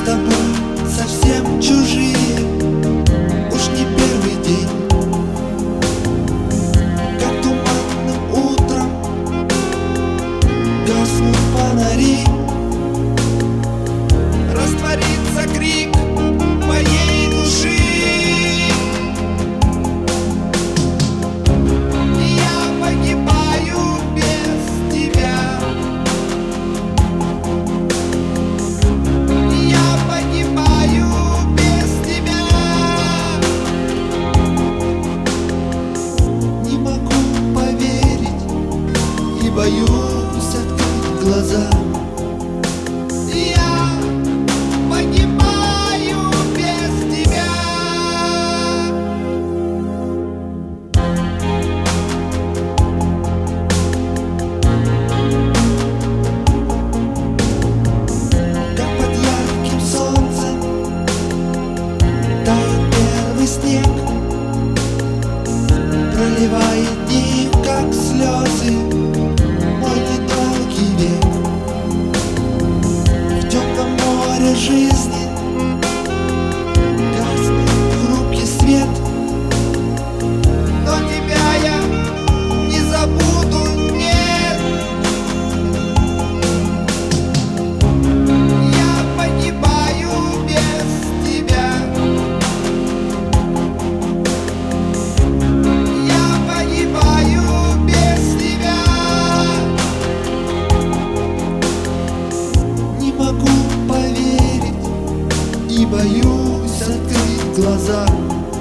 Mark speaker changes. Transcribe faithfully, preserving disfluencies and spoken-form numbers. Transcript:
Speaker 1: тобой совсем чужие, уж не первый день. Как туманным утром гаснут фонари, растворится крик моей души. Я погибаю без тебя. Я погибаю без тебя. Не могу поверить и боюсь открыть глаза. Я погибаю без тебя. Как под ярким солнцем тает первый снег, проливает дни, как слезы, мой недолгий век. В темном море жизни гаснет хрупкий свет, но тебя я не забуду, нет. Я погибаю без тебя. Я погибаю без тебя. Не могу поверить и боюсь открыть глаза.